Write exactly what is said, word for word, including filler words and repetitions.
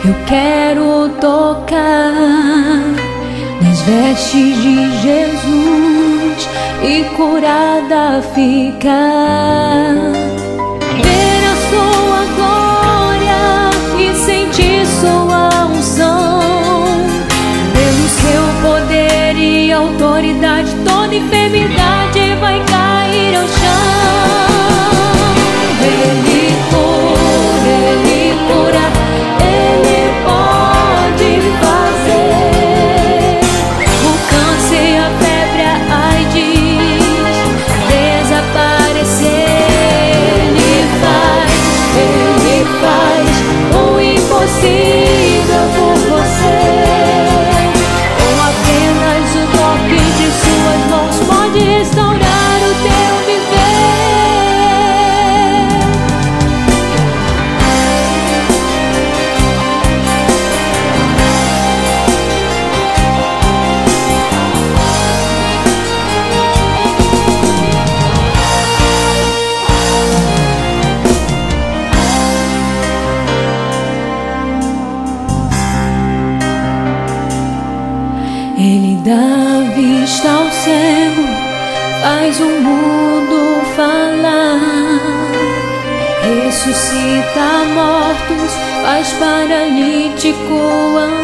Eu quero tocar nas vestes de Jesus e curada ficar. Ver a sua glória e sentir sua unção. Pelo seu poder e autoridade, toda enfermidade vai cair ao chão. Ele cura, Ele cura, Ele pode fazer o câncer, a febre, a AIDS desaparecer. Ele faz, Ele faz o impossível por você. Com apenas o toque de suas mãos pode restaurar o teu viver. Ele dá vista ao cego, faz o mundo falar, ressuscita mortos, faz paralítico andar.